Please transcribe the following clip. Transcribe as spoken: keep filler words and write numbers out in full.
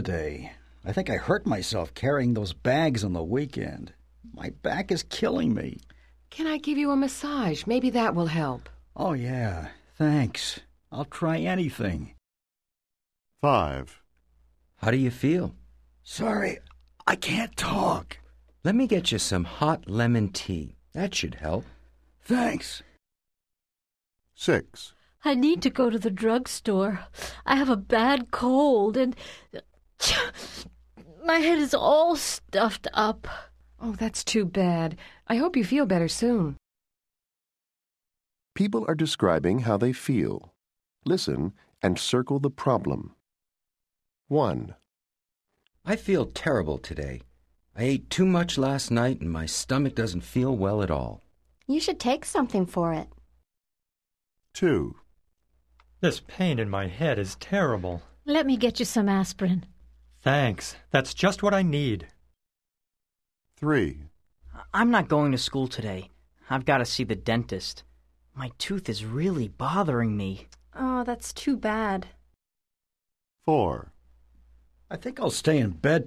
today. I think I hurt myself carrying those bags on the weekend. My back is killing me. Can I give you a massage? Maybe that will help. Oh, yeah. Thanks. I'll try anything. Five. How do you feel? Sorry, I can't talk. Let me get you some hot lemon tea. That should help. Thanks. Six. I need to go to the drugstore. I have a bad cold and my head is all stuffed up. Oh, that's too bad. I hope you feel better soon. People are describing how they feel. Listen and circle the problem. One. I feel terrible today. I ate too much last night and my stomach doesn't feel well at all. You should take something for it. Two. This pain in my head is terrible. Let me get you some aspirin. Thanks. That's just what I need. Three. I'm not going to school today. I've got to see the dentist. My tooth is really bothering me. Oh, that's too bad. Four. I think I'll stay in bed